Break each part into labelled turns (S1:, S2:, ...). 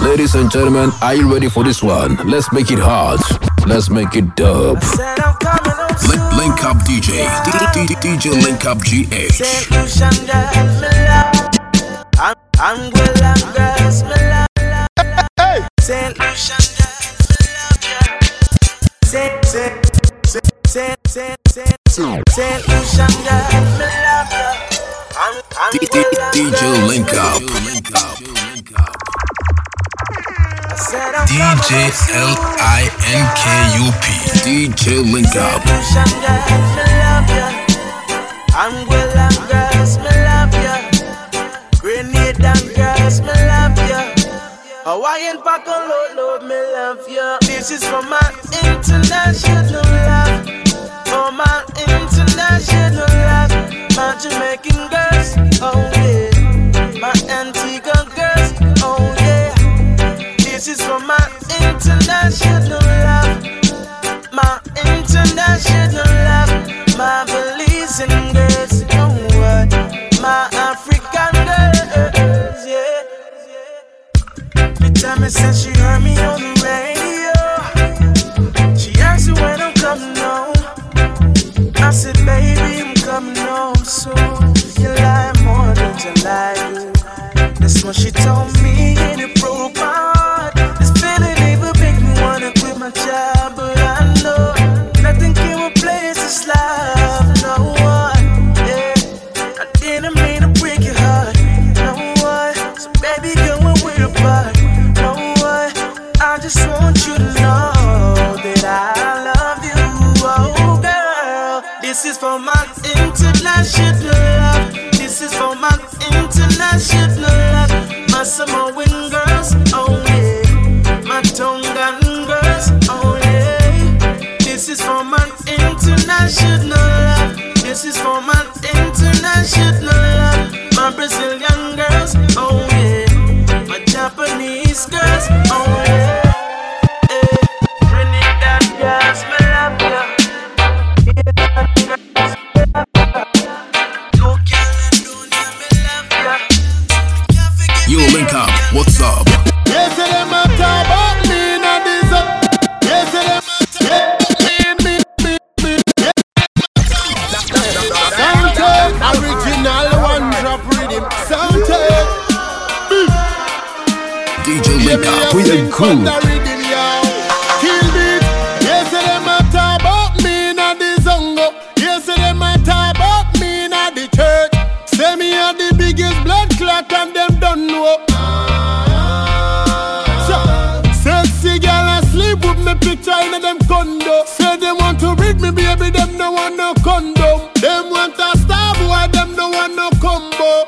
S1: Ladies and gentlemen, are you ready for this one? Let's make it hard. Let's make it dope. Link up DJ. DJ Link up GH.
S2: I'm girls, me love. Saint Lucia, Saint Lucia, me love.
S1: DJ Link up. DJ LINKUP. DJ Link up.
S2: I'm girls, me love ya. Grenade and girls, me love ya. Hawaiian pack on load, me love ya. This is for my international love. For my international love. My Jamaican girls, oh yeah. My Antigua girls, oh yeah. This is for my international love. My international love. My Belizean girls, oh what? My African girls, yeah. The time it said she heard me on the radio. She asked me when I'm coming home. I said, baby, I'm coming home soon. You lie more than you lie to. That's what she told me, and it broke my heart. This feeling even make me wanna quit my job, but I know nothing can replace this love. No one, yeah. I didn't mean to break your heart. No one, so baby girl, when we're apart. No one, I just want you to know that I love you. Oh girl, this is for my international love. This is for my international love. My Samoan girls, oh yeah. My Tongan girls, oh yeah. This is for my international love. This is for my international love. My Brazilian girls, oh yeah. My Japanese girls, oh yeah. Trinidad girls, me love ya.
S1: Yo, Link up. What's up?
S3: Yes, them a talk about me now this up. Yes, them a talk me. Soundtrack, original one drop rhythm. Soundtrack,
S1: DJ Link up. We are cool.
S3: Kill beat. Yes, them a talk about me now this zongo. Yes, them a talk about me now the church. Say me are the biggest blood clot and them don't know. Sexy girl asleep with me picture in them condo. Say they want to read me baby, them no want no condom. Them want a star boy, them no want no combo.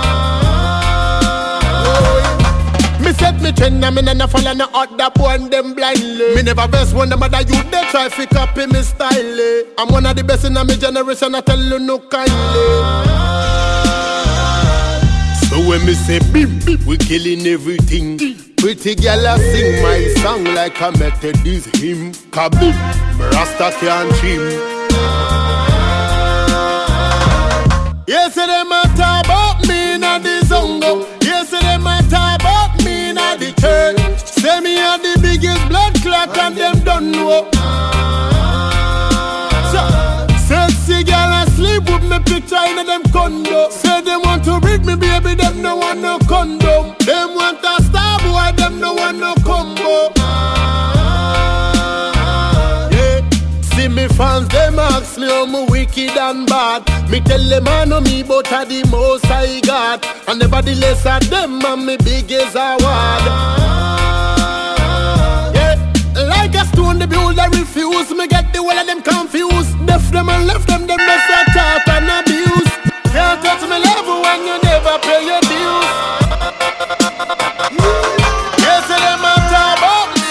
S3: Me set me trend and me never follow no other boy and them blindly. Me never best when the mother you they try fi copy me style. I'm one of the best in my generation, I tell you no kindly. So when me say bim, we killing everything. Pretty girl I sing my song like a Methodist hymn. Kabim, Rasta can't trim. Yes, them a talk about me na the zongo. Yes, them a talk about me na the church. Say me are the biggest blood clot and them don't know. Sexy girl asleep with me picture in them condo. Say they want to read me baby, them no want no condom. Them want a star boy, them no want no combo. Yeah. See me fans, them ask me how me wicked and bad. Me tell them I know me but I the most I got. And nevertheless of them and me biggest award. Like a stone, the builder refuse. Me get the whole of them confused. Left them and left them just a talk and abuse. Can't touch me level when you never pay your dues. Yes, them a talk about me.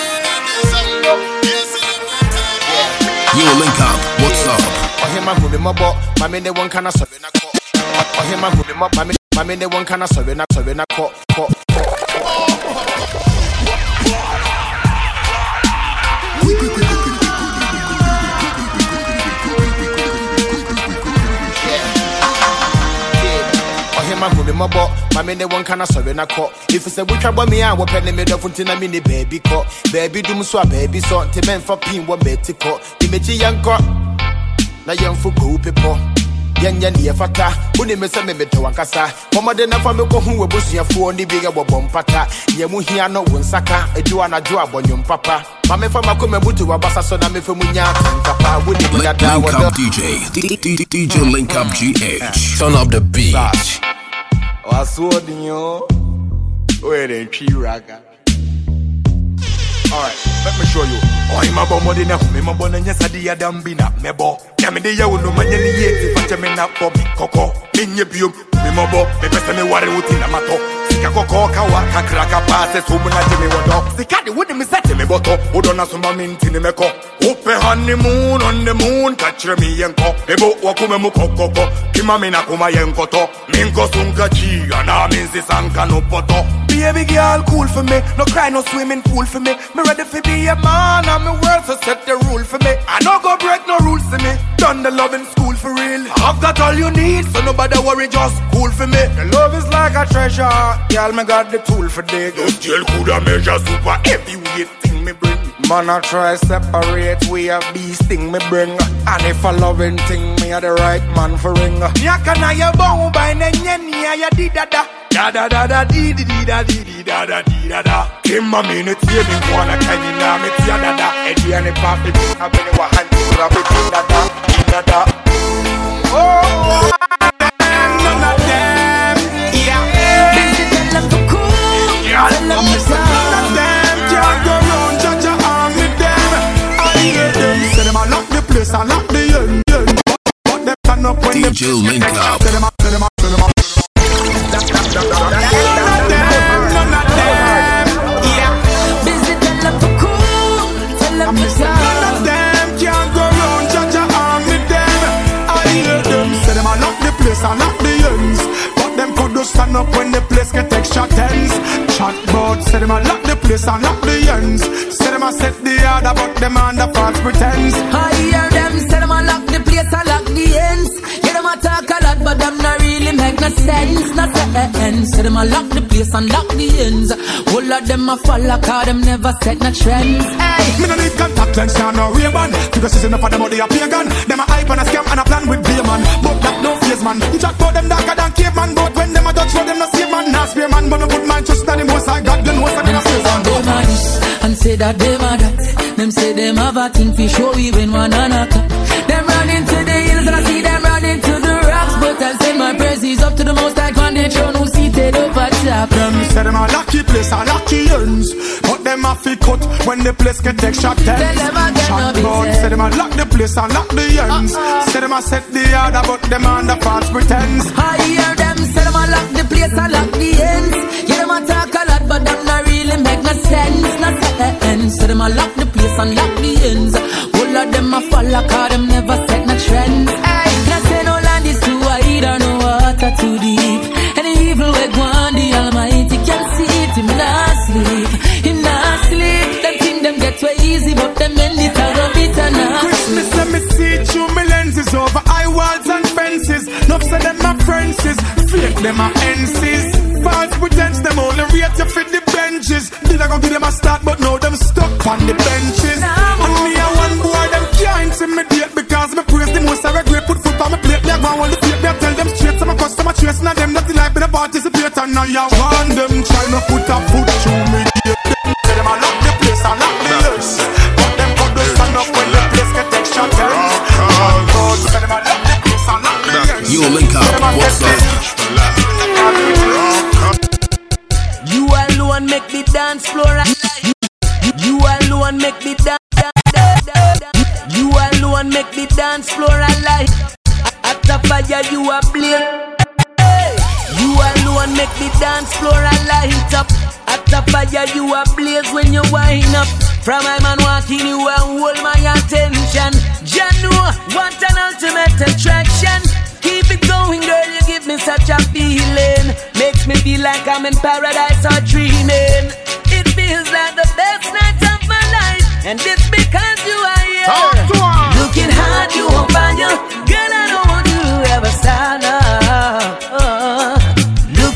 S1: Yo, Link up. What's up?
S4: Oh, him a movie my butt. My man, they one kind of sorry na cut. Oh, him a movie my man, they one kind of sorry na cut. my boy, my mini one kind of sorry na caught. If it's a witch about me, I will penny me the fontina mini baby caught. Baby do swap baby so to men for pin what betty caught. The Michi young caught. Na young for cool people. Yan fata, uni me send me to Wankasa. Mama de na family ko who was your phone, the bigger bompata. Yamu here no one saka, a joanna job on your papa. Mamma from a come to a bassa son, I'm from Munya, papa, would you
S1: Link Up DJ, DJ Link Up GH. Turn up the beat.
S5: What's what you? Where the tree raga? Alright, let me show you. Oh, I'm a bomb in a member, and yes, I did a damn bina, mebo. Yammy, you know, man, you if I tell me not for me, coco. In your view, member, the best of me, what I would in a mato. Coco, Kawaka, Kraka, passes, who will not me what up. The cat wouldn't be set me, but who don't have some mint in the meko. Open honeymoon on the moon, catch me and co. The boat wakume coco, Kimamina Kuma Yankoto, Minko Sunkachi, and I means this Anka no poto. Be a big girl, cool for me, no cry, no swimming pool for me. Me ready for be a man, and my world so set the rule for me. I no go break no rules for me. Done the love in school for real. I've got all you need, so nobody worry, just cool for me. The love is like a treasure. Y'all me got the tool for dig. Those jail coulda measure super heavyweight thing me bring. Man I try separate we have beast thing me bring. And if a loving thing me a the right man for ring. Nyakana ya bow by nenya ya di da da. Da da da da di di di da di di da da di da da. Kim a minute saving wanna can you now me tia da da. Eddie and the party I been wa hand to rap it da da da. Oh, none of them. Yeah. I lock the end, but them turn up when
S1: DJ Link Up.
S2: Busy tell them to cool, tell them to
S5: none of them can't go round, judge arm with them. I hear them say them I lock the place, I lock the ends, but them could just stand up when the place get extra tense. Chatbot say them I lock the place, I lock the ends. Say them I set the order, but them under false pretense.
S2: I hear them say them a lock the place, I lock the ends. Yeah, them a talk a lot, but them not really make no sense. Not the ends. Say them a lock the place and lock the ends. All of them a follow, cause them never set no trends. Hey.
S5: Me no need contact lens, no Ray-Ban. Because she's enough for them body a pagan. Them a hype and a scam and a plan with Bayman. But that no face man. Jack for them darker than caveman. But when them a touch for them no save man. Nah spear man, but no good man just than the most I got. Then most of them a save on.
S2: Them a this and say that them a that. Them say them have a thing for show even one another. Them run into the hills and I see them run into the rocks. But I say my praise is up to the most high on the throne who seated up at top.
S5: Them say them a lucky place, a lucky ends. But them a fi cut when the place get extra tense. Chatbot say them a lock the place and lock the ends. Say them a set the order but them under false pretense.
S2: I hear them say them a lock the place and lock the ends. Yeah, them a talk a lot but them not really make no sense. Not the ends. Say them a lock the place and lock the ends. All of them a follow cause them never set no trends. Hey, not say no land is too wide or no water too deep. And the evil way go on the Almighty can see it. Him not sleep, him not sleep. Them think them get way easy but them end it a go bitter now.
S5: Christmas let me see through my lenses over eye walls and fences. Nuff say them my friends is fake them my NCs. False pretense them only rate you fit the benches. Did I go give them a start but now them stuck on the benches. And me a one boy them can't intimidate because me praise the most I regret put foot on my plate. They go on the plate, me I tell them straight. So my customer chasing and them nothing like me to participate. And now you want them trying to put a foot through me gate. Say them I lock the place, I lock the earth. But them could just stand up when the place get extra tense. Say them I lock the place, I lock the earth.
S1: You Link Up, what's up?
S2: You alone make the dance floor alive. You alone make the dance. You alone make the dance floor alive. At the fire you are blaze. You alone make the dance floor alight up. At the fire you are blaze when you wind up. From my man walking you and hold my attention. Janu want an ultimate attraction. Keep it going, girl, you give me such a feeling. Makes me feel like I'm in paradise or dreaming. It feels like the best night of my life, and it's because you are here. Looking hard, you won't find you. Girl, I don't want you to ever stand up.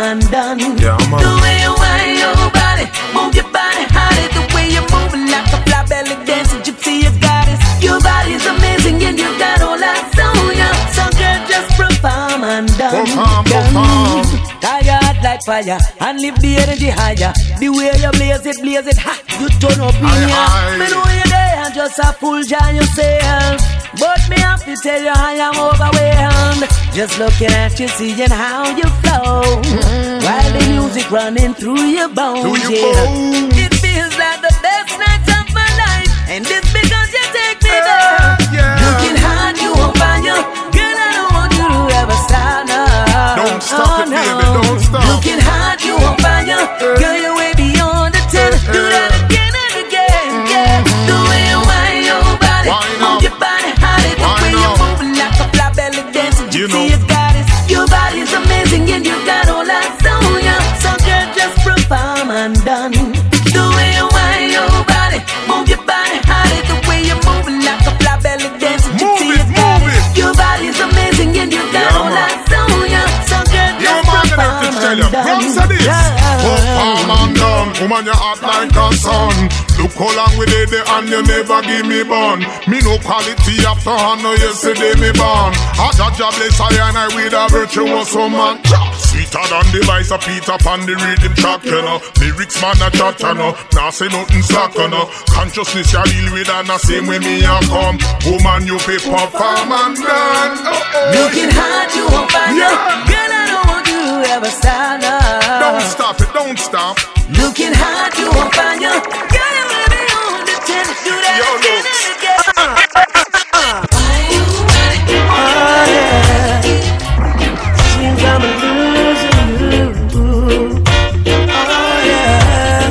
S2: and done.
S5: Yeah, man.
S2: The way you wind your body, move your body harder. The way you're moving like a fly belly dancing gypsy, you got it. Your body's amazing and you got all that on ya. So girl, just perform and done.
S5: Perform.
S2: Tired like fire and lift the energy higher. The way you blaze it hot. You turn up in ya. Me know you're there and just a full jar yourself. But me have to tell you I am overwhelmed. Just looking at you, seeing how you flow. While the music running through your bones, yeah. It feels like the best night of my life. And it's because you take me there. Looking hard, you won't find you. Girl, I don't want you to ever stop now.
S5: Don't stop it, baby, don't stop.
S2: Looking hard, you won't find you. Girl, you're way beyond the 10. Do that again and again, yeah. The way you wind your body, move your body harder. The way you're moving like a fly belly dancing, you see you got it. Your body's amazing and you got all that on ya. So girl, just perform and done. The way you wind your body, move your body harder. The way you're moving like a fly belly dancing, you see you got it. Your body's amazing and you got all that on ya. So girl, just perform and done.
S5: Perform and done. Woman, you act like a son. Look how long we did it and you never give me bun. Me no quality after hand, no yesterday me born. I got your bless I and I with a virtuous woman. Sweeter than the vice of Peter Pan, the rhythm track, you know. Lyrics man a chat, you know. Now say nothing slack, you know. Consciousness you deal with and the same way me a come. Woman, you pay perform and done.
S2: Looking hard, you won't find you. Girl, I don't want you to ever stop now.
S5: Don't stop it, don't stop.
S2: Looking hard, you won't find you. Girl, you will be on the 10. Do that again and again. Seems I'm losing you. Oh yeah.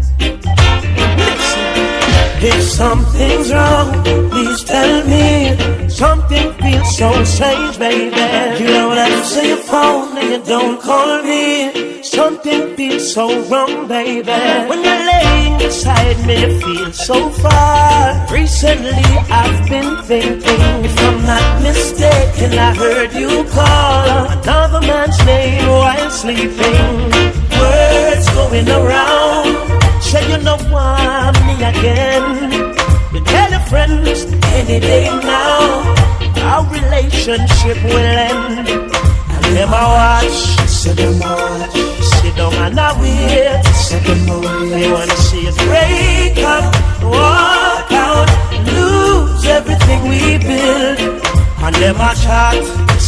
S2: Listen, if something's wrong, please tell me. Something feels so strange, baby. You don't answer your phone and you don't call me. Something feels so wrong, baby. When you're laying beside me, you feel so far. Recently, I've been thinking, if I'm not mistaken, I heard you call another man's name while sleeping. Words going around, say you don't want me again. You tell your friends any day now, our relationship will end. And them I watch, sit down and I wait. They wanna see us break up, walk out, lose everything we build. And them I chat,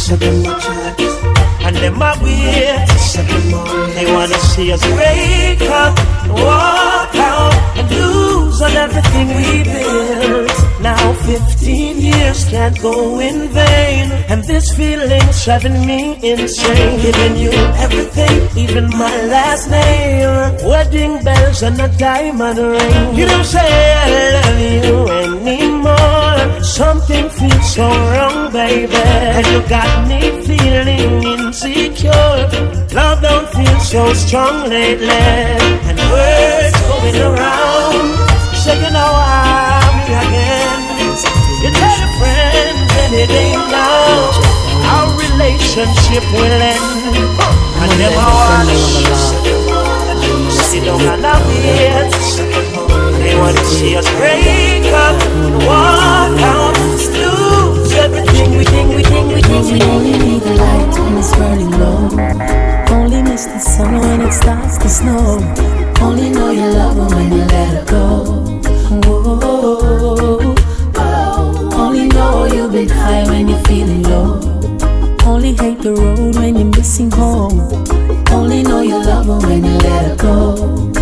S2: and them I wait. They wanna see us break up, walk out, and lose on everything we built. Now 15 years can't go in vain, and this feeling's driving me insane. Giving you everything, even my last name, wedding bells and a diamond ring. You don't say I love you anymore. Something feels so wrong, baby, and you got me feeling insecure. Love don't feel so strong lately, and words going around, say you know I'm me again. You tell your friends and it ain't now, our relationship will end. And them I watch, sit down and I wait. They want to see us break up, walk out, lose everything we think.
S6: We only need the light when it's burning low. Only miss the sun when it starts to snow. Only know you love her when you let her go. Whoa. Only know you've been high when you're feeling low. Only hate the road when you're missing home. Only know you love her when you let her go.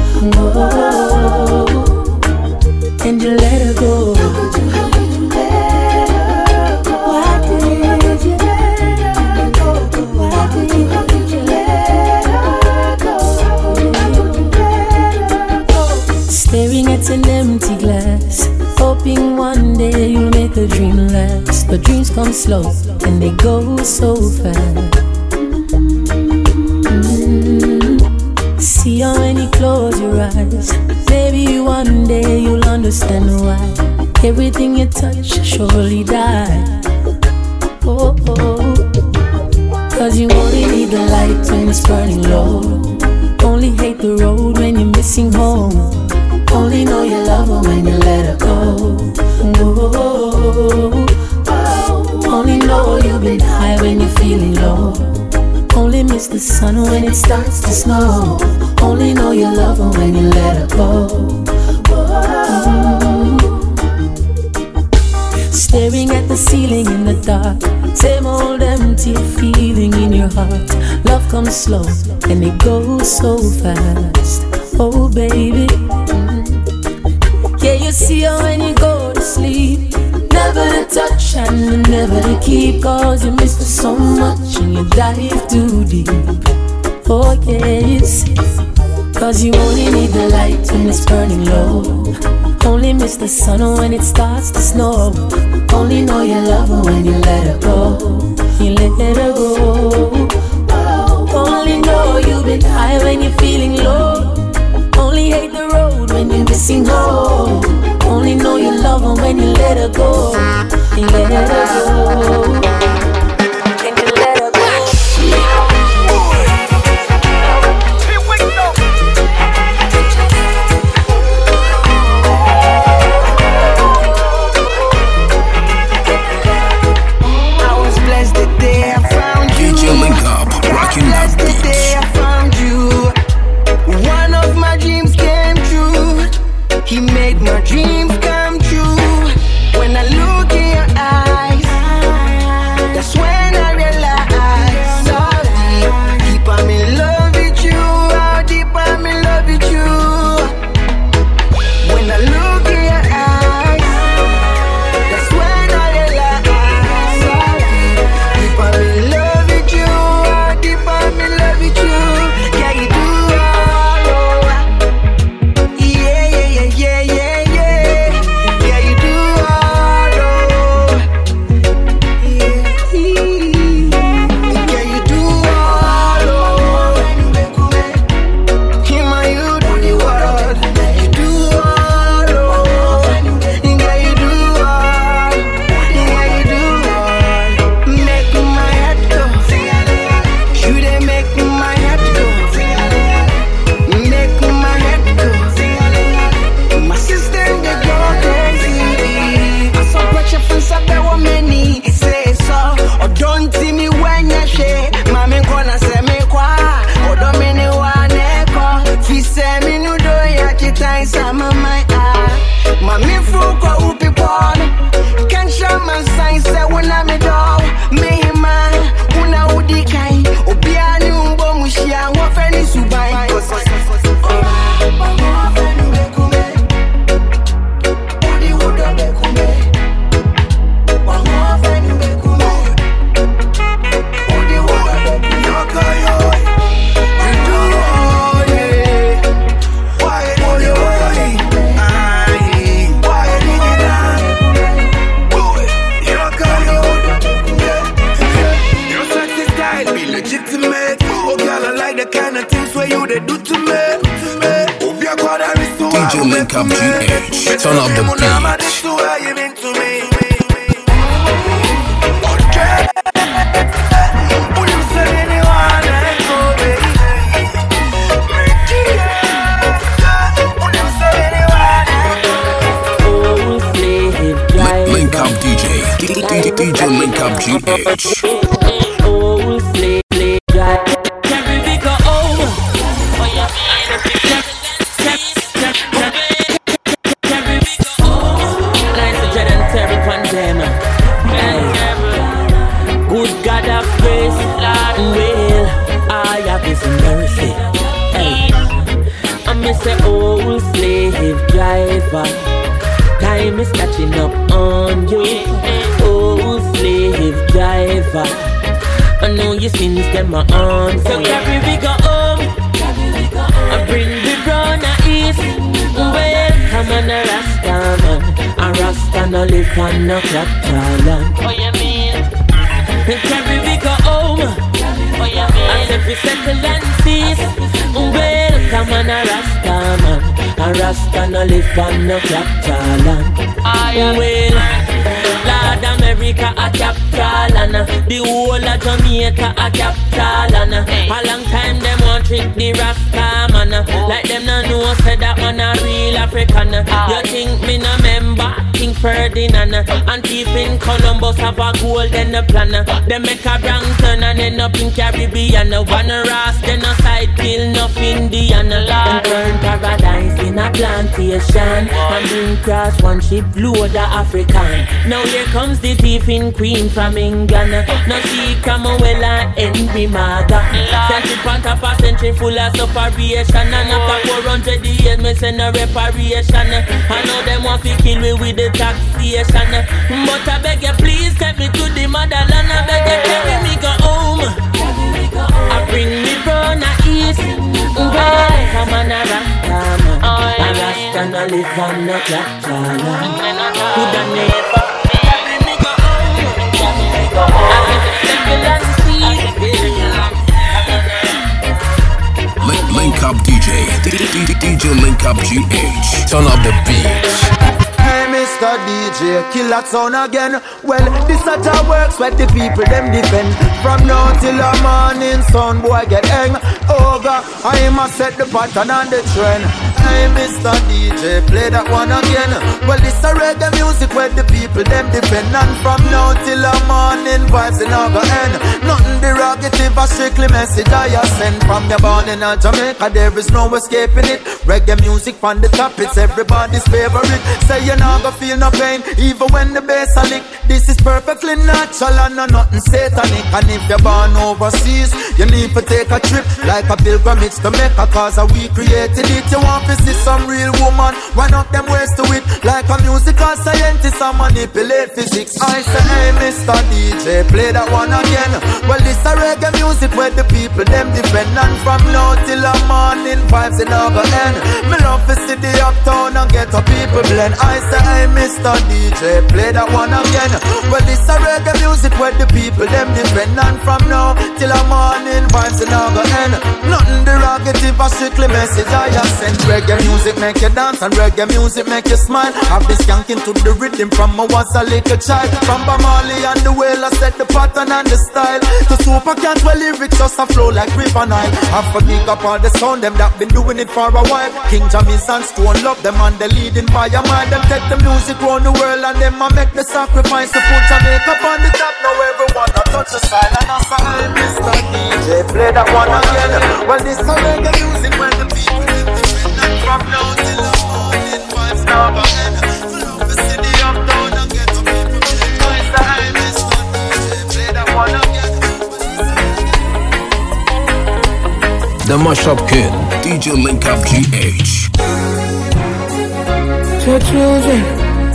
S6: Whoa. And you let her go. Staring at an empty glass, hoping one day you'll make a dream last. But dreams come slow and they go so fast. See how when you close your eyes, maybe one day you'll understand why everything you touch surely die. Oh, oh. Cause you only need the light when it's burning low. Only hate the road when you're missing home. Only know you love her when you let her go. Whoa. Only know you've been high when you're feeling low. Only miss the sun when it starts to snow. Only know you love her when you let her go. Staring at the ceiling in the dark. Same old empty feeling in your heart. Love comes slow and it goes so fast. Oh baby, yeah, you see her when you go to sleep. Never to touch and never to keep. Cause you miss her so much and you dive too deep. Oh yes, cause you only need the light when it's burning low. Only miss the sun when it starts to snow. Only know you love her when you let her go. You let her go. Only know you've been high when you're feeling low. Only hate the road when you're missing home. Only know you love her when you let her go. You let her go. And you let her go.
S2: He made my dreams come true. When I look in your eyes, that's when I realize how deep I'm in love with you. How deep I'm in love with you. When I look in your eyes, that's when I realize how deep I'm in love with you. How deep I'm in love with you. Yeah, you do.
S1: DJ Link Up GH, turn up the beat. Link Up DJ, DJ Link Up GH.
S7: Say old slave driver, time is catching up on you. Old slave driver, I know your sins them are on. So carry we go home, and bring the brown east. Well, come on a Rasta man, a Rasta no live on no Catalan. What you mean? Carry we go home, what you mean? As if we settle and cease. Well, come on a Rasta man, a Rasta no live on no Catalan. Well, Lord, I'm every America a capital and the whole of Jamaica a capital and a long time them want trick the Rasta man. Like them no know say that man a real African. You think me no member King Ferdinand and thief in Columbus have a gold in the plan. Them make a wrong turn and end up in Caribbean. One Ras then a side kill no Indian. Them turn paradise in a plantation and bring cross one ship load of African. Now here comes the thief in Queen from England. Now she come well and Henry Maga. Sent it on top a century full of separation. And after 400 years me send a reparation. I know them want to kill me with the taxation. But I beg you please take me to the motherland. I beg you carry me go home. I bring me from the east. Come on a Rasta man. A Rasta no live on no clock. Could I never carry me go home? Carry me go home.
S1: Link up DJ, DJ Link Up GH. Turn up the beat.
S4: Hey Mr. DJ, kill that sound again. Well, this such a works where the people them defend. From now till the morning sun, boy get hang. Oh God, I must set the pattern and the trend. Hey Mr. DJ, play that one again. Well, this a reggae music where the people them defend. And from now till the morning vibes in our end. Nothing derogative, a strictly message I send. From your born in Jamaica, there is no escaping it. Reggae music on the top, it's everybody's favorite. Say you not gonna feel no pain, even when the bass a lick. This is perfectly natural and no nothing satanic. And if you're born overseas, you need to take a trip like a pilgrimage to Mecca, cause we created it. You want to see some real woman, one of them ways to it. Like a musical scientist, I manipulate physics. I say, hey Mr. DJ, play that one again. Well, this a reggae music where the people them defend. And from now till the morning vibes in our end. Me love to see the uptown and get a people blend. I say, hey Mr. DJ, play that one again. Well, this a reggae music where the people them defend. And from now till the morning vibes in our end. Nothing derogative, a strictly message I have sent. Reggae music make you dance and reggae music make you smile. I've been skanking to the rhythm from I was a little child. From Bamali and the Whale I set the pattern and the style. To Super Cat where lyrics just a flow like River Nile. I forgive up all the sound them that been doing it for a while. King Jammy's and Stone love them and they leading by a mile. Them take the music round the world and them a make the sacrifice to put Jamaica on the top. Now everyone a touch the style and I say, hey Mr. DJ, play that one again. Well, this a reggae music when the people live different. From now till the morning vibes now again. Love to see the uptown and get to people. I say, hey Mr. DJ, play that one again.
S1: The Mashup Kid, DJ Link Up GH.
S2: To children,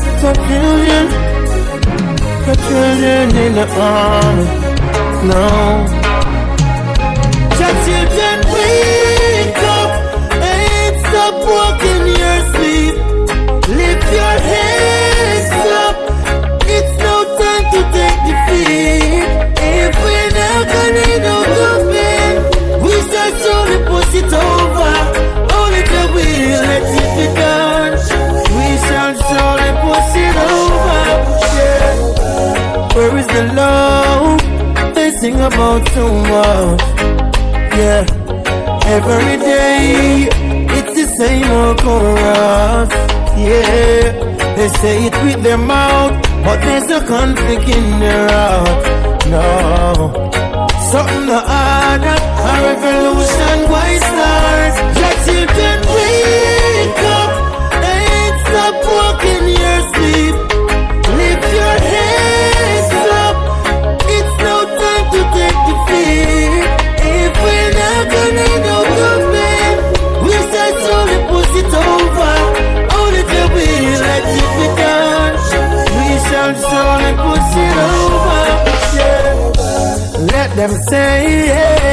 S2: the children in the army. No. The children wake up and stop walking your sleep. Lift your hands up. It's no time to take defeat. If we're not gonna know the pain, we start slowly push it over. Only the will let it be done. We shall slowly push it over. Yeah. Where is the love? They sing about so much. Yeah. Every day it's the same old chorus. Yeah. They say it with their mouth, but there's no conflict in their heart. No. Something to order, a revolution why starts. Your children wake up and stop walking your sleep. Lift your hands up. It's no time to take defeat. If we're not gonna know the pain, we start slowly push it over. Only the will let it be done. We shall slowly push it over. Yeah. Let them say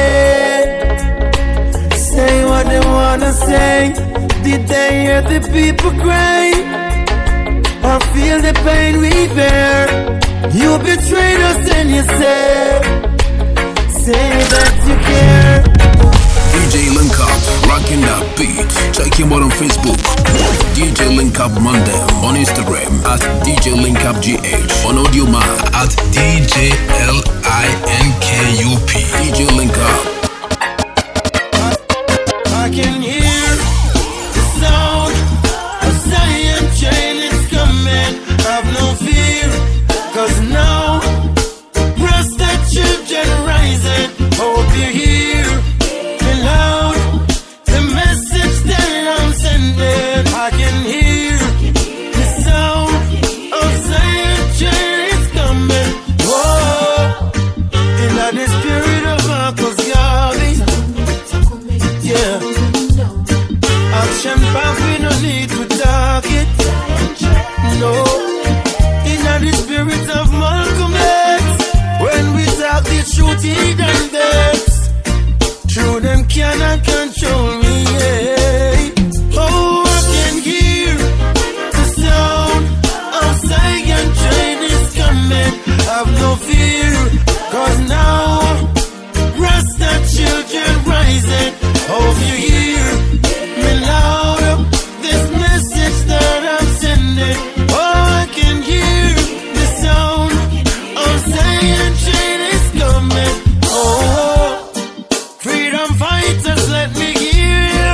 S2: it. Say what they wanna say. Did they hear the people cry? Or feel the pain we bear? You betrayed us and you say that you care.
S1: DJ Link Up, rocking that beat. Check Check him out on Facebook, DJ Link Up Monday. On Instagram at DJ Link Up GH. On Audiomack at DJ LINKUP. DJ Link Up.
S3: I can hear the sound of Zion train is coming. Have no fear, cause now Rasta children rising. Hope you hear me loud, the message that I'm sending. I can hear the sound of Zion train is coming. Whoa, in the spirit of Marcus Garvey. Yeah, action path, we no need to talk it. No, in the spirit of Malcolm X, when we talk the truth, he done this. True, them cannot control me. Yeah. Oh, I can hear the sound of Zion train is coming. Have no fear, cause now Rasta children rising. Hope you hear me loud, this message that I'm sending. Oh, I can hear the sound of Zion train is coming. Oh, freedom fighters, let me hear.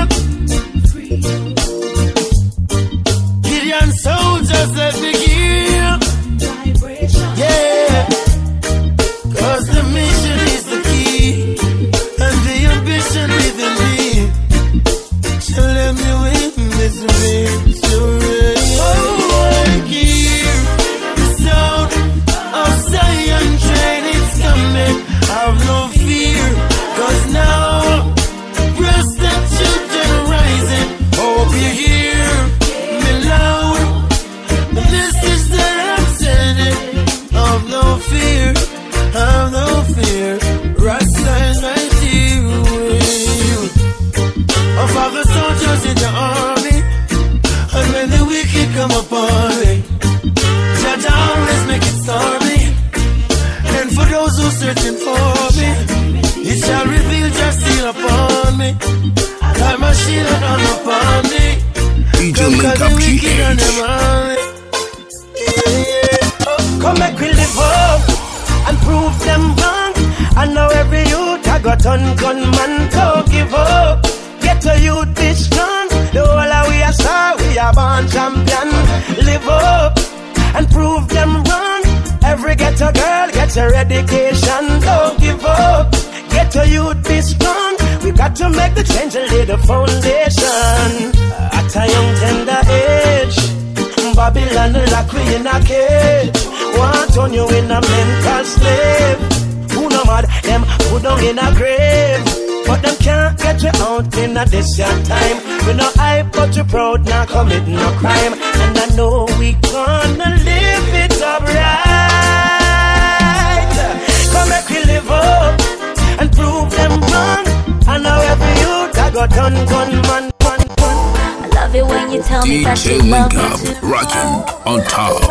S3: Gideon soldiers, let me hear. Yeah, cause the mission is the key, and the ambition within me. So let me win this victory. Oh, I hear the sound of Zion train is coming. Have no fear, cause now Rasta children rising. Hope you hear me loud, the message that I'm sending. Have no fear, have no fear. Rasta is right here with you. Of all the soldiers in the army, and when the wicked come upon me, Judge always make it stormy. And for those who searching for me, it shall reveal just seal upon me. Like my shield and arm upon me.
S1: DJ Link Up GH.
S2: Come back, we live up and prove them wrong. I know every youth I got on gunman, don't give up. Get a youth be strong. The whole of we are star, we are born champion. Live up and prove them wrong. Every ghetto girl gets her education, don't give up. Get a youth be strong. We got to make the change and lay the foundation. At a young tender age, Babylon lock we in a cage. Want on you in a mental slave. Who no mad, them put down in a grave. But them can't get you out in a this your time. We no hype but you proud, not commit no crime. And I know we gonna live it up right. Come back we live up and prove them wrong. I know every youth I got gunman.
S6: I love it when you tell me that you
S1: DJ
S6: love
S1: Link
S6: me
S1: Up,
S6: too.
S1: rocking on top.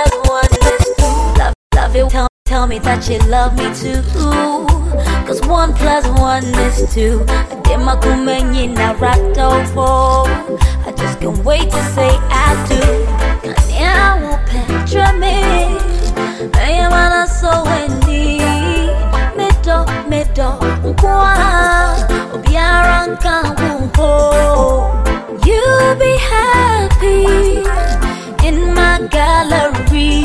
S6: Love it, tell me that you love me too. Cause 1 + 1 is 2. Dema kumenyi na rato. I just can't wait to say I do. Kanya wupendra me. Aya mana so weni. Medo kwa. Obiaranka wuho. You be happy in my gallery.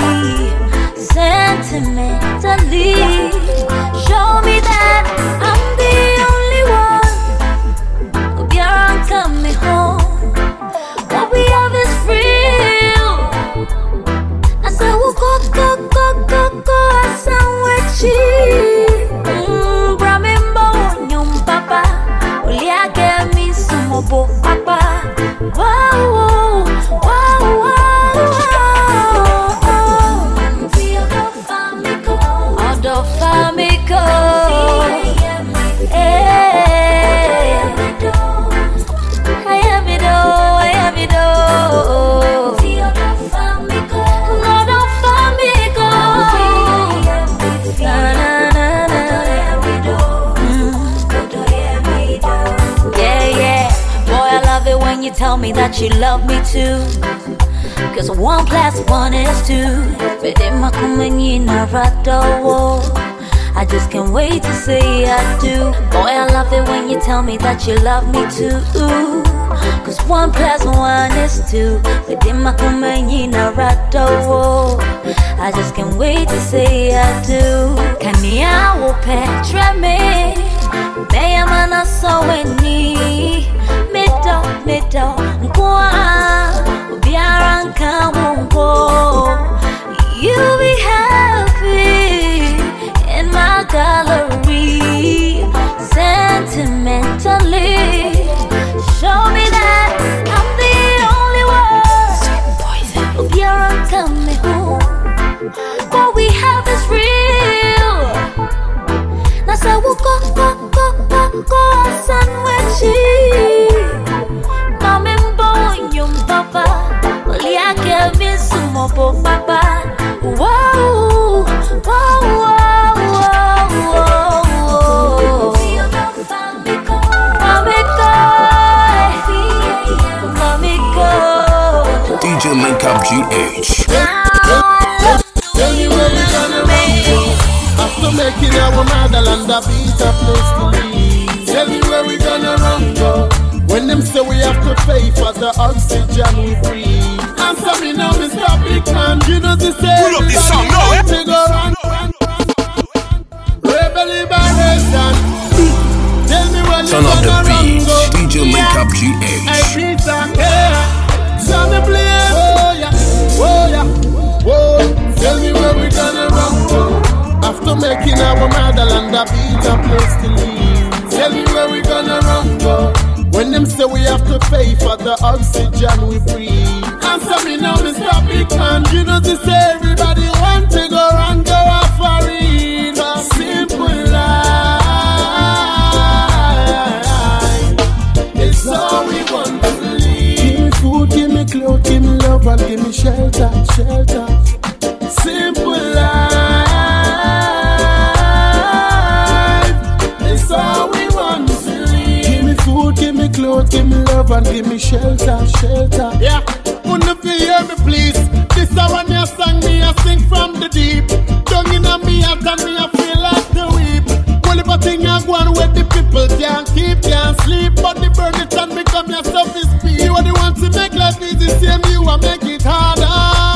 S6: Sentimentally, show me that I'm the only one. Obiara coming home. What we have is real. I said, we'll go. I said, with you. Bramimbo, nyum papa. Olia gave me some more papa. Wow. Boy, I
S8: tell me that you love me too. Cause 1 + 1 is 2. I just can't wait to say I do. Boy, I love it when you tell me that you love me too. Cause 1 + 1 is 2. I just can't wait to say I do. Kania wo petre me. Meya mana so weni. Mido Nkwa Biara nkamungo. You be happy in my gallery. Sentimentally show me that I'm the only one. Biara nkamungo. What we have is real. Now say we'll go sandwich. Mami boy yum papa. Only I can miss some more papa. Whoa. Mami go.
S1: DJ Link Up GH.
S3: Tell me where we gonna run to. After making our motherland a beat a place to live. Tell me where we gonna run to. When them say we have to pay for the oxygen we breathe. Answer me now, Mr. Big Man. You know this say
S5: pull up this song, no, eh?
S3: to go run. Rebel liberation. Tell me where
S1: Turn
S3: you
S1: up the
S3: gonna run
S1: beat.
S3: to.
S1: DJ Link Up
S3: I
S1: GH.
S3: beat and yeah. Tell me please. Oh yeah. Tell me where we gonna run to. After making our motherland a beat a place to live. Tell me where we gonna run to. When them say we have to pay for the oxygen we breathe. Answer me now, Mr. Big Man. You know this everybody want to go and go off for it. A simple life. It's all we want to live. Give me food, give me clothes, give me love and give me shelter. Simple life. It's all we want to live. Give me food, give me clothes, give me love and give me shelter. Yeah, wouldn't you hear me please? This is when you sang me, I sing from the deep. Down in me heart and me I feel like the weep. Well, if a thing I go on where the people can't sleep. But the burn it and become your self-esteem. You are the one to make life easy, same you are make it harder.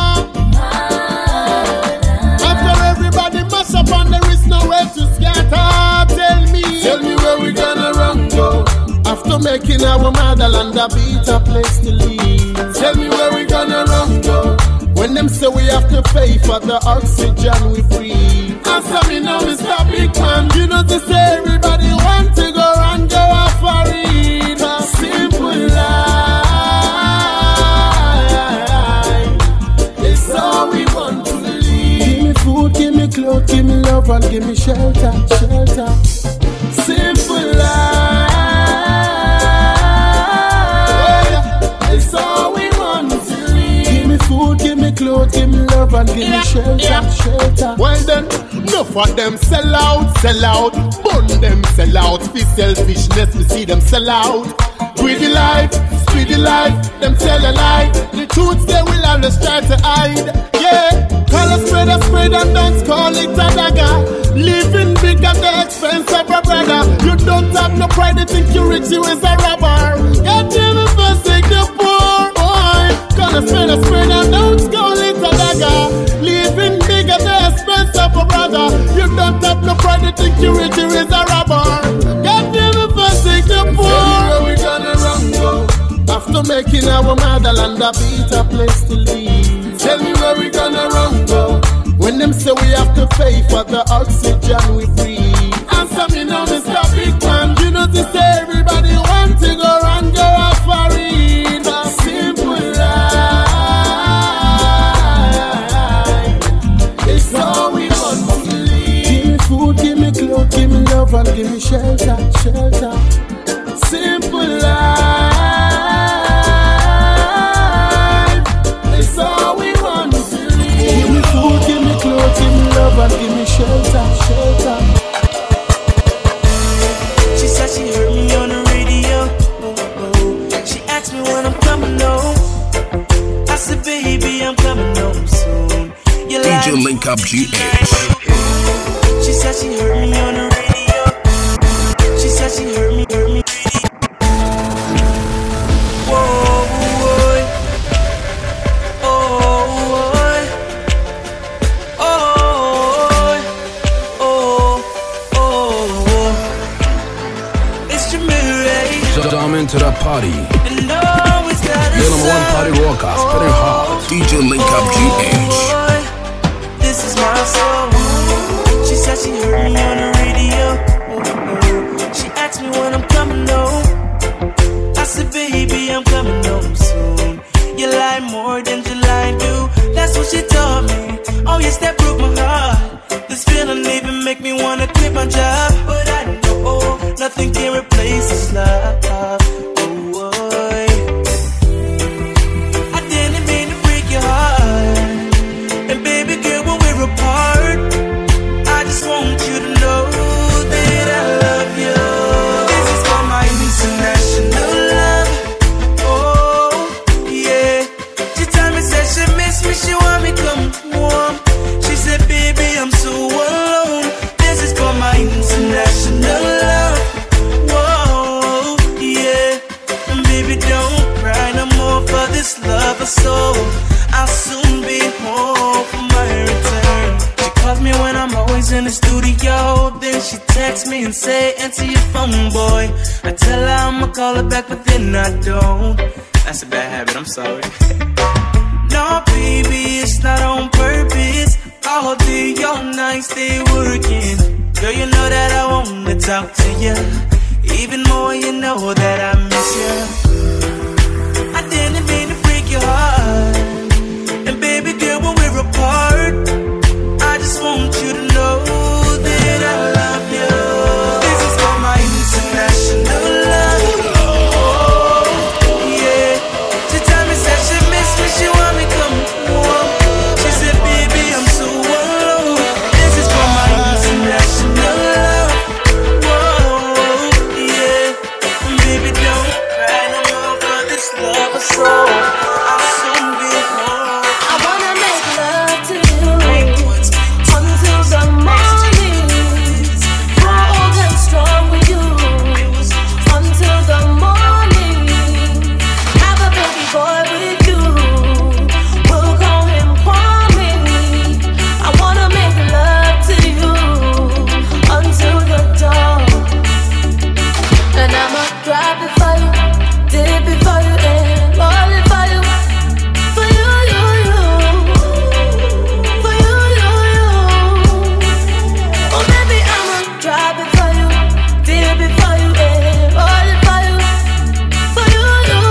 S3: And there is nowhere to scatter. Tell me where we gonna run to. After making our motherland a beat a place to live. Tell me where we gonna run to. When them say we have to pay for the oxygen we breathe. Answer me now, Mr. Big Man. You know this everybody want to go and go off for it. A simple life. It's all we want to live. Give me food, give me clothes, give me love and give me shelter. Simple life. It's all we want to live. Give me food, give me clothes, give me love and give me shelter. Well then, enough of them sell out. Bun them sell out. For selfishness, we see them sell out. Greedy life, them tell a lie. The truth they will always try to hide. Yeah, call a spade and don't call it a dagger. Living big at the expense of a brother. You don't have no pride, you think you rich, you is a robber. God damn it, forsake the poor boy. Call a spade and don't call it a dagger. Living big at the expense of a brother. You don't have no pride, you think you rich, you is a robber. God damn it, forsake the poor. Where we gonna run to? After making our motherland a beat a place to live. Tell me where we gonna run to. When them say we have to pay for the oxygen we breathe. Answer me now, Mr. Big Man. You know this everybody want to go and go off for it. A simple life. It's all we want to live. Give me food, give me clothes, give me love and give me shelter. Simple life. It's all we want to live. Give me food, give me clothes, give me love and give me shelter.
S2: She said she heard me on the radio. She asked me when I'm coming home. I said, baby, I'm coming home soon. You
S1: DJ Link Up GH.
S2: She said she heard me on the radio. She said she heard me. Whoa, boy. Oh, boy. Oh. It's Jamire.
S1: So I'm into the party.
S2: And no, it's not
S1: You're number one party rocker, spinning hard. DJ Link Up GH.
S2: This is my song. She said she heard me on the radio. She asked me when I'm coming home. I said, baby, I'm coming home soon. You lie more than you lie do. That's what she told me. Oh yes, that broke my heart. This feeling even make me wanna quit my job. But I know nothing can replace this love. I didn't mean to break your heart. And baby girl, when we're apart, I just want you to know that I love you. This is for my international love. Oh, yeah. She told me, said she miss me, she want me come warm. She said, baby, I'm so alone. This is for my international love. Whoa, yeah. And baby, don't cry no more for this love or soul. I'll soon be home for my return. She calls me when I'm always in the studio. Then she texts me and say, answer your phone, boy. I tell her I'ma call her back, but then I don't. That's a bad habit, I'm sorry. No, baby, it's not on purpose. All day, all night, stay working. Girl, you know that I wanna talk to you. Even more, you know that I miss you. I didn't mean to break your heart. And baby girl, when we're apart, I just want you to know that I love you. This is for my international love. Oh, yeah. She told me, said she miss me, she want me come home. She said, baby, I'm so alone. This is for my international love. Whoa, yeah. And baby, don't cry no more for this love or soul. I'll soon be home.
S6: I wanna make love to you until the morning. Grow old and strong with you until the morning. Have a baby boy with you. We'll call him Kwame. I wanna make love to you until the dawn. And I'ma drive it for you, dip it for you, and roll it for you. For you. Oh baby, I'ma drive it for you, dip it for you, and roll it for you. For you.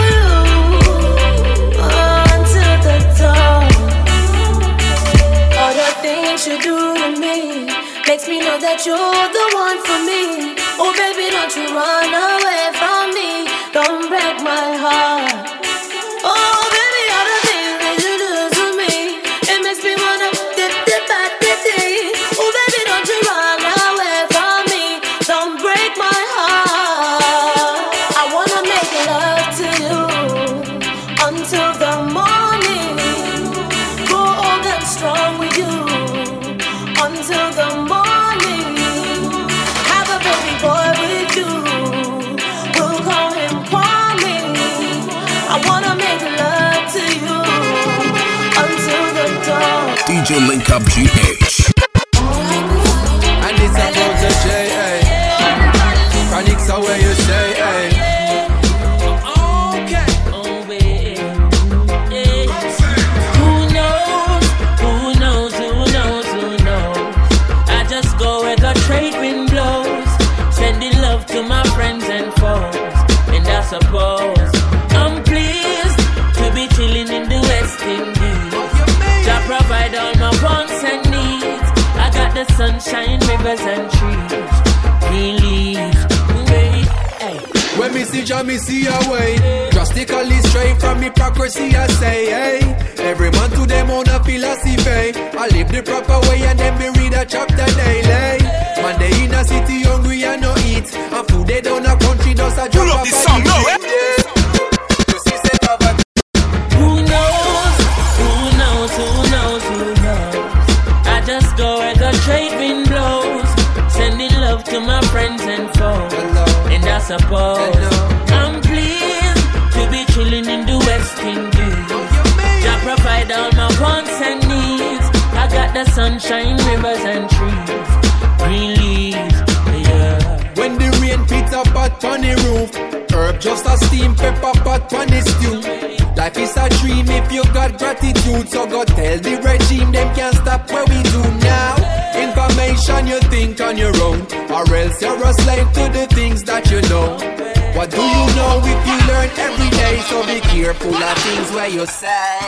S6: Until the dawn. All the things you do to me makes me know that you're the one for me. Oh baby, don't you run away from me. Don't break my heart. Oh baby, all the things that you do to me, it makes me wanna dip back the day. Oh baby, don't you run away from me. Don't break my heart. I wanna make love to you until the morning. Grow old and strong with you until the morning. Have a baby boy with you. We'll call him Kwame. I wanna make love to you until the dawn.
S1: DJ Link Up GH.
S9: And it's about the J.A. Chronics are where you say, hey.
S7: Okay. Oh, babe. Who knows? I just go where the trade wind blows. Sending love to my friends and foes. And I suppose I'm pleased to be chilling in the West Indies. Jah provide all my wants and needs. I got the sunshine, rivers and trees. Believe, wait, hey.
S9: When me see Jah, me see a way. Drastically straight from hypocrisy, I say, hey. Every man to them own a philosophy. I live the proper way and then me read a chapter daily. Man, they in a city hungry and no eat. And food they down a country does a drop
S5: pull up
S9: off
S5: this
S9: a
S5: song, no,
S9: yeah.
S7: suppose. I'm pleased to be chilling in the West Indies. Jah provide all my wants and needs. I got the sunshine, rivers and trees, green leaves, yeah.
S9: When the rain hits a pot on the roof, herb just a steam, pepper pot on the stew. Life is a dream if you got gratitude. So go tell the regime them can't stop what we do now. Information you think on your own, or else you're a slave to the things that you know. What do you know if you learn every day? So be careful of things where you say.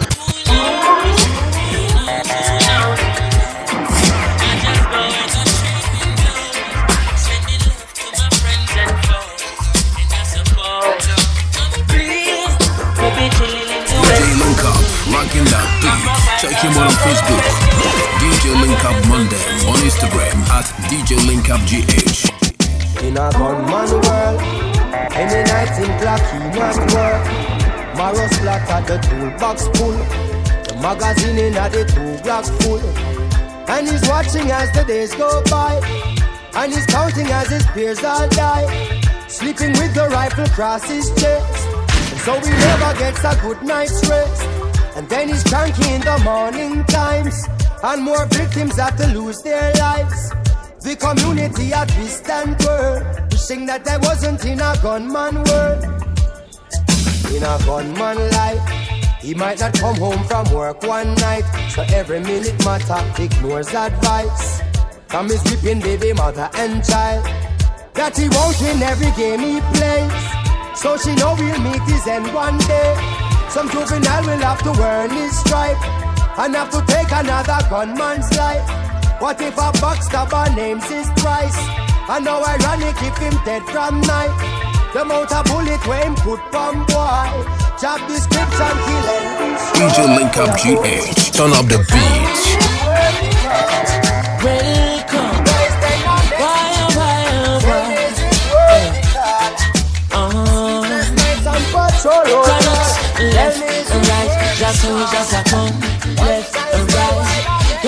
S1: DJ Link Up, rocking that beat. Check him out on Facebook. DJ Link Up Monday on Instagram at DJ Link Up GH.
S10: In a gunman world, any night in clock he not work. Marrow splattered, the toolbox full. The magazine in the 2 blocks full. And he's watching as the days go by, and he's counting as his peers all die. Sleeping with the rifle across his chest, and so he never gets a good night's rest. And then he's cranky in the morning times, and more victims have to lose their lives. The community a twist and twirl, wishing that I wasn't in a gunman world. In a gunman life, he might not come home from work one night, so every minute matter, ignores advice from his weeping baby mother and child, that he won't win every game he plays. So she know he'll meet his end one day. Some juvenile will have to earn his stripe, and have to take another gunman's life. What if a backstabber names his price? And how ironic if him dead from night. The amount of bullet where him put from boy. Job description kill and destroy.
S1: DJ Link Up GH, turn up the beat.
S7: Welcome. Left and right, just so just a come. Left and right,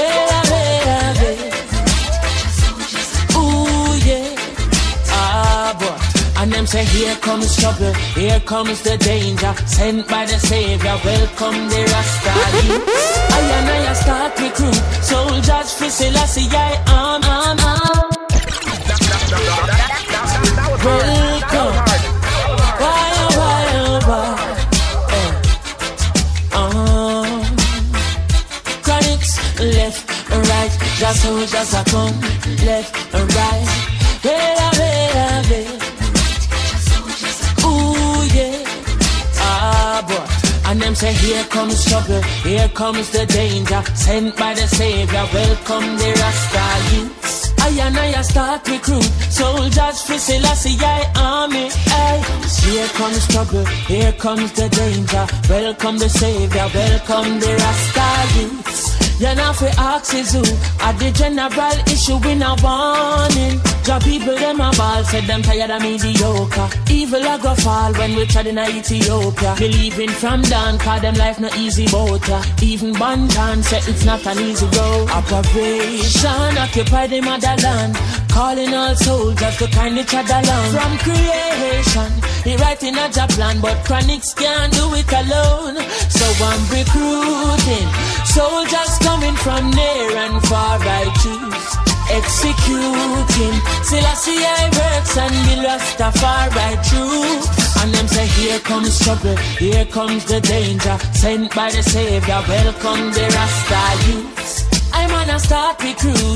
S7: ooh yeah, ah boy. And them say here comes trouble, here comes the danger, sent by the Savior. Welcome the Rasta youth. I start recruit soldiers for Selassie. Welcome. Chronics, left and right, just soldiers are come, left and right. Ooh yeah, ah boy. And them say here comes trouble, here comes the danger, sent by the Savior. Welcome the Rasta youths. I start recruit soldiers for Selassie army. Ay. Here comes trouble, here comes the danger. Welcome the Savior, welcome the Rasta youths. You're not for axes who at the general issue in a warning. Job people them a ball, said them tired of mediocre. Evil a go fall when we tried in Ethiopia. Believing from down, cause them life no easy boat. Even Bantan said it's not an easy road. Operation occupy the motherland, calling all soldiers to kind each other along. From creation, he writing a job plan, but Chronics can't do it alone. So I'm recruiting soldiers coming from near and far. I choose executing Selassie I works and the Rastafari true. And them say here comes trouble, here comes the danger, sent by the Savior. Welcome the Rasta youths. I'm on a start recruit